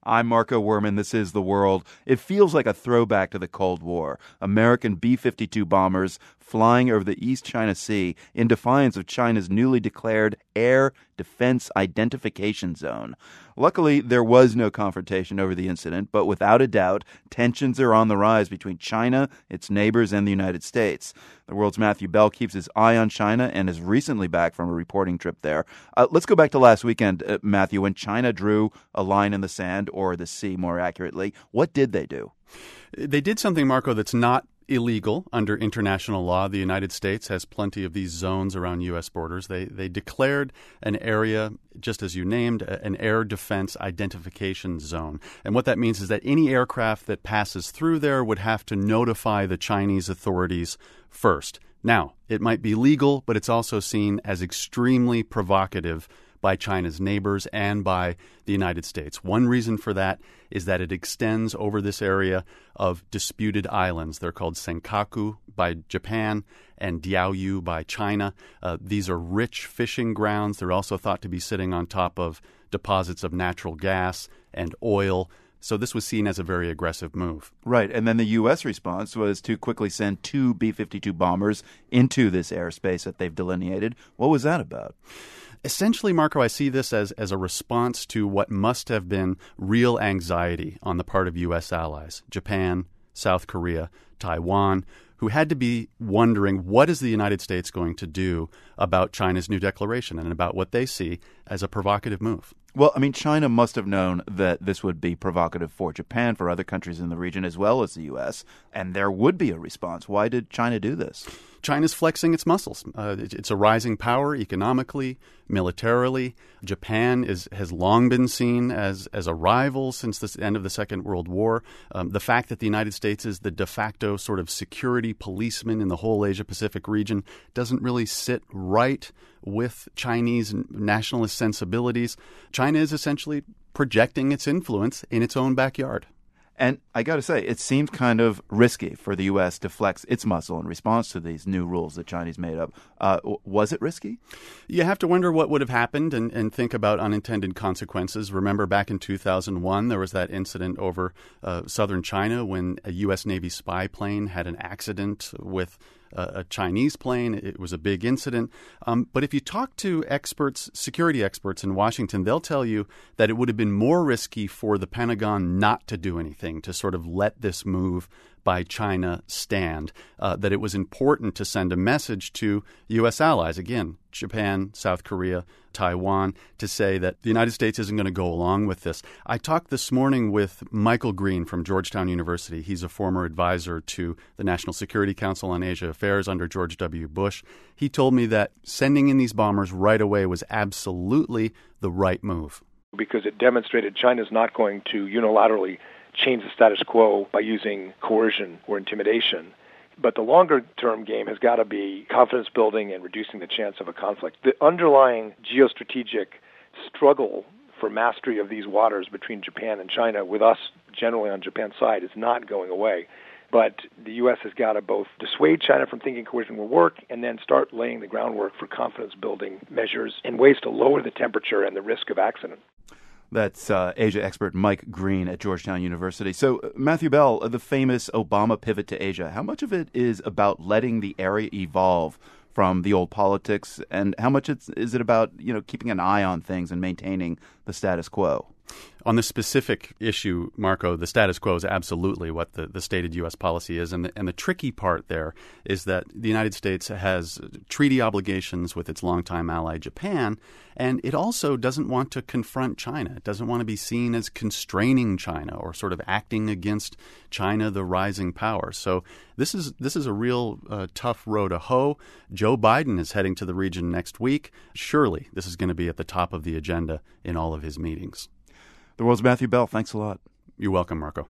I'm Marco Werman. This is The World. It feels like a throwback to the Cold War. American B-52 bombers flying over the East China Sea in defiance of China's newly declared Air Defense Identification Zone. Luckily, there was no confrontation over the incident, but without a doubt, tensions are on the rise between China, its neighbors, and the United States. The World's Matthew Bell keeps his eye on China and is recently back from a reporting trip there. Let's go back to last weekend, Matthew, when China drew a line in the sand, or the sea more accurately. What did they do? They did something, Marco, that's not illegal under international law. The United States has plenty of these zones around U.S. borders. They declared an area, just as you named, an air defense identification zone. And what that means is that any aircraft that passes through there would have to notify the Chinese authorities first. Now, it might be legal, but it's also seen as extremely provocative by China's neighbors and by the United States. One reason for that is that it extends over this area of disputed islands. They're called Senkaku by Japan and Diaoyu by China. These are rich fishing grounds. They're also thought to be sitting on top of deposits of natural gas and oil. So this was seen as a very aggressive move. Right, and then the U.S. response was to quickly send 2 B-52 bombers into this airspace that they've delineated. What was that about? Essentially, Marco, I see this as a response to what must have been real anxiety on the part of U.S. allies, Japan, South Korea, Taiwan, who had to be wondering what is the United States going to do about China's new declaration and about what they see as a provocative move. Well, I mean, China must have known that this would be provocative for Japan, for other countries in the region, as well as the U.S., and there would be a response. Why did China do this? China's flexing its muscles. It's a rising power economically, militarily. Japan has long been seen as a rival since the end of the Second World War. The fact that the United States is the de facto sort of security policeman in the whole Asia-Pacific region doesn't really sit right with Chinese nationalist sensibilities. China is essentially projecting its influence in its own backyard. And I got to say, it seems kind of risky for the U.S. to flex its muscle in response to these new rules that Chinese made up. Was it risky? You have to wonder what would have happened and think about unintended consequences. Remember back in 2001, there was that incident over southern China when a U.S. Navy spy plane had an accident with a Chinese plane. It was a big incident. But if you talk to experts, security experts in Washington, they'll tell you that it would have been more risky for the Pentagon not to do anything, to sort of let this move by China stand, that it was important to send a message to U.S. allies, again, Japan, South Korea, Taiwan, to say that the United States isn't going to go along with this. I talked this morning with Michael Green from Georgetown University. He's a former advisor to the National Security Council on Asia Affairs under George W. Bush. He told me that sending in these bombers right away was absolutely the right move. Because it demonstrated China's not going to unilaterally change the status quo by using coercion or intimidation. But the longer-term game has got to be confidence building and reducing the chance of a conflict. The underlying geostrategic struggle for mastery of these waters between Japan and China, with us generally on Japan's side, is not going away. But the U.S. has got to both dissuade China from thinking coercion will work and then start laying the groundwork for confidence-building measures and ways to lower the temperature and the risk of accident. That's Asia expert Mike Green at Georgetown University. So, Matthew Bell, the famous Obama pivot to Asia, how much of it is about letting the area evolve from the old politics, and how much is it about, keeping an eye on things and maintaining the status quo? On the specific issue, Marco, the status quo is absolutely what the stated U.S. policy is. And the tricky part there is that the United States has treaty obligations with its longtime ally, Japan, and it also doesn't want to confront China. It doesn't want to be seen as constraining China or sort of acting against China, the rising power. So this is a real tough row to hoe. Joe Biden is heading to the region next week. Surely this is going to be at the top of the agenda in all of his meetings. The World's Matthew Bell, thanks a lot. You're welcome, Marco.